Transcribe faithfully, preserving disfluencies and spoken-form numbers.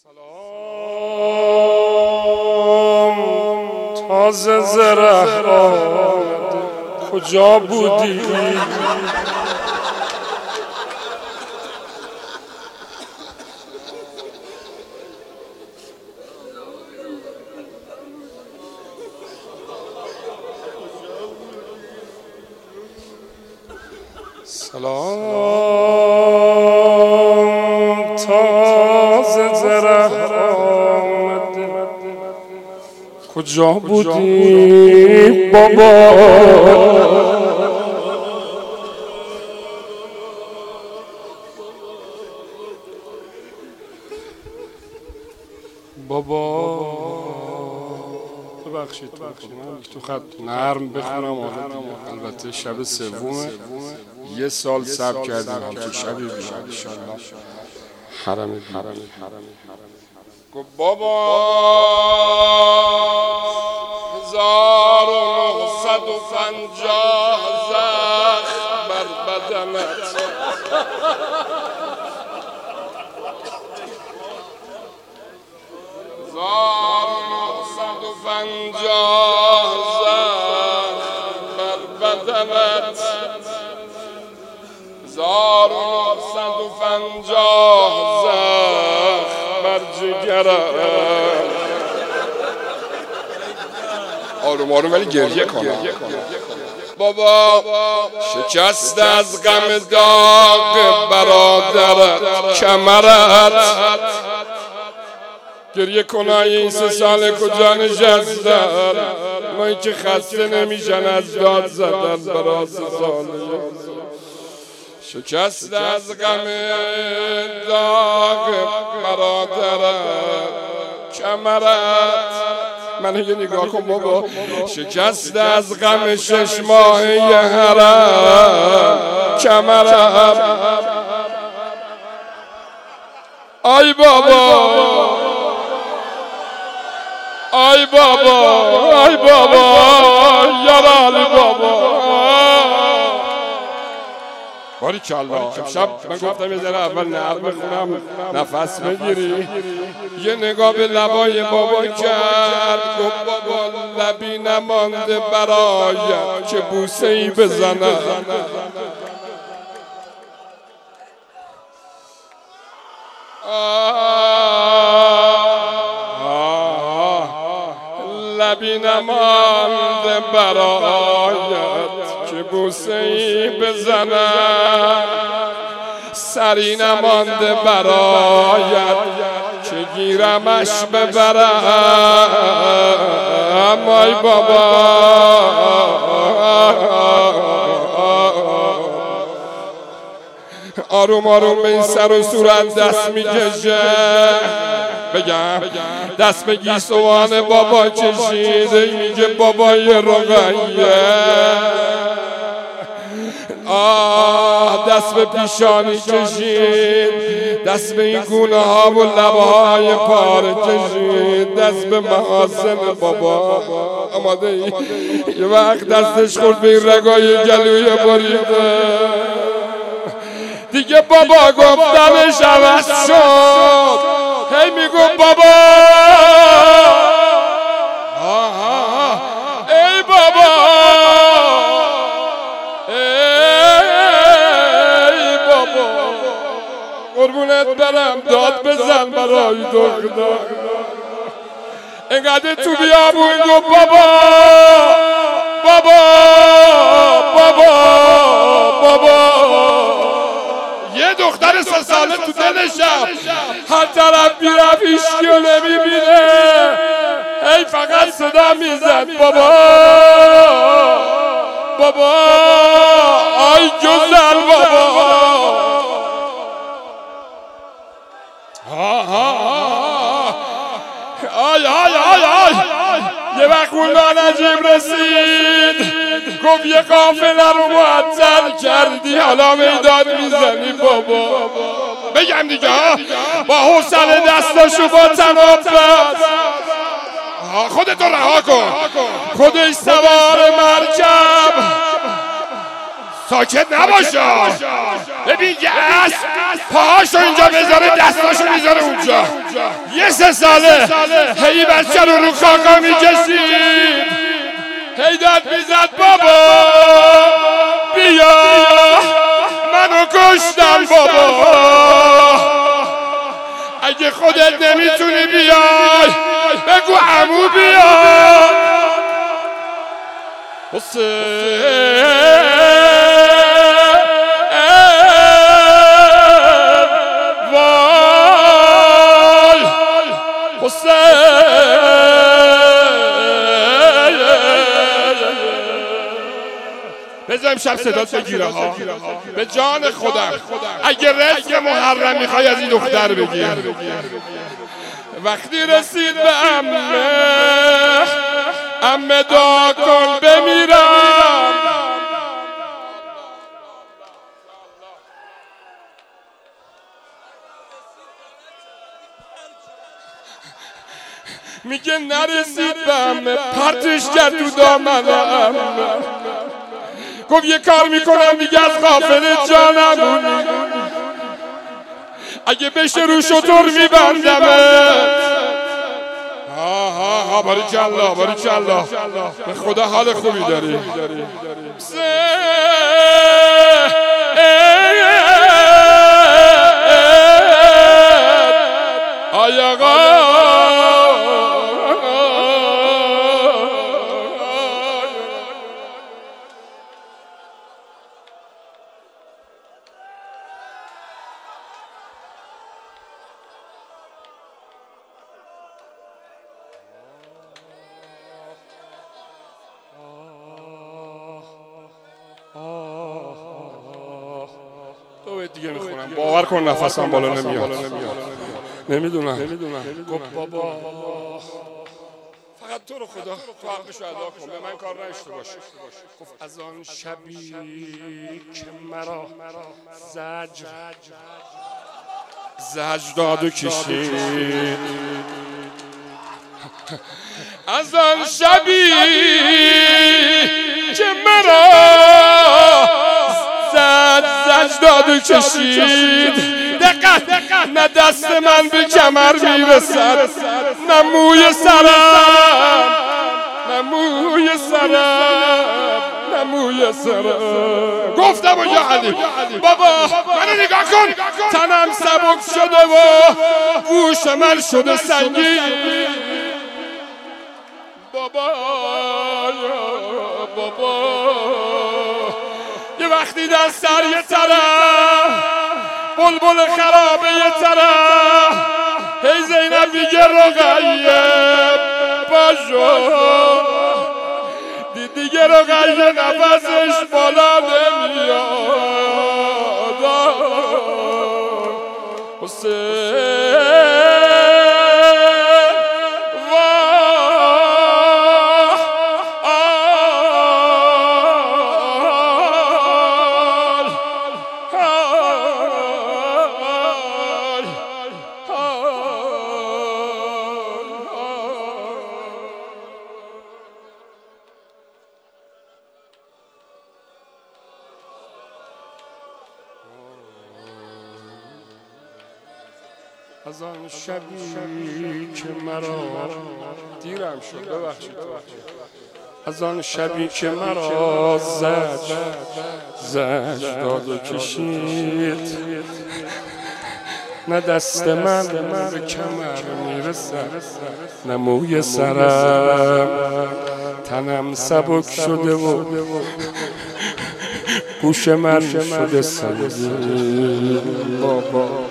سلام تازه زره آمده کجا بودی؟ سلام تازه زره آمده کجا بودی بابا؟ بابا ببخشید من تو خط نرم بخونم. البته شب سومه یه سال صبر کردیم همچون شبی بیاد انشالله حرم حرم گفت بابا هزار و نهصد و پنجاه زخم بر بدنت هزار و نهصد و پنجاه زخم بر بدنت هزار و نهصد و پنجاه زخم بر جگرت. آروم آروم ولی گریه کنم. بابا شکست از غم داغ برادرت کمرت. گریه کنای این سه سال کجا نشستن؟ مایی که خسته نمیشن از داد زدن برا سه سال. شکست از غم داغ برادرت کمرت. من یه نگاه کن بابا. شکست از غم شش ماهه حرم کمرت. آی بابا آی بابا آی بابا یارالی بابا. باریکالله. امشب من گفتم یه ذره اول نرم بخونم نفس بگیری. یه نگاه به لبای بابا کرد. گفت بابا لبی نمانده برایت که بوسه ای بزنم. لبی نمانده برایت که بوسه ای بزنم. سری نمانده برایت که گیرمش ببرم. آی بابا آروم آروم به این سر و صورت دست میکشه. بگم دست به گیسوان بابا کشیده. میگه بابای رقیه. آه دست به پیشانی کشید. دست به این گونه ها و لبهای پاره کشید. دست به محاسن بابا آماده ای؟ یه وقت دستش خورد به این رگای گلوی بریده. دیگه بابا گفتنش عوض شد. هی میگو بابا ای بابا ای بابا قربونت برم داد بزن برای دختر. اینقدر تو بیابون گفت بابا بابا بابا بابا. یه دختر سه ساله تو دلشم هر طرف میرم هیچکی رو نمیبینه. ای فقط صدا میزد بابا بابا آی گزل بابا. آی آی آی آی. یه وقت مولا نجیب رسید. گفت یه قافله رو معطل کردی حالا میداد میزنی بابا. بگم دیگه با حوصله دستاشو با تناب بست. خودتو رها کن. خودش سوار مرکب ساکت نباشا. ببین یه اسب پاهاشو اینجا بذاره دستاشو میذاره اونجا. یه سه ساله هی بچه رو رو خاکا میکشید، هی داد میزد بابا بیا منو کشتم بابا. اگه خودت نمیتونی بیای بگو عمو بیاد. حسین وای حسین بذار امشب صدات بگیره ها، به جان خودم اگه رزق محرم میخوای از این دختر بگیر. وقتی رسید به عمه، عمه دعا کن بمیرم. میگه نرسید به عمه، پرتش کرد تو دامن عمه. گفت یه کار میکنم دیگه از غافل جانمونی، اگه بشه رو شطور میبندمت. ها ها ها باریکالله باریکالله، به خدا حال خوبی داری. آی آقا تو دیگه میخونم، باور کن نفسم بالا نمیاد. نمیدونم گفت بابا فقط تو رو خدا تو حقشو ادا کن، به من کار نشته باشه. گفت از آن شبی که مرا زجر زجر داد و کشید، از آن شبی که مرا زجر داد و کشید. دقت نه دست من به کمر میرسد، نه موی سرم نه موی سرم نه موی سرم. گفتم و یا علی بابا منو نگاه کن، تنم سبک شده و گوش من شده سنگین. بابا بابا یه وقتی در سر یه طرف، بلبل خرابه یه طرف، هی زینب میگه رقیه باشو. دید دیگه رقیه نفسش بالا نمیاد. حسین از آن شبی که مرا دیرم شد ببخشید، از آن شبی که مرا زجر زجر داد و کشید، نه دست من به کمر میرسد نه موی سرم، تنم سبک شده و گوش من شده سنگین. بابا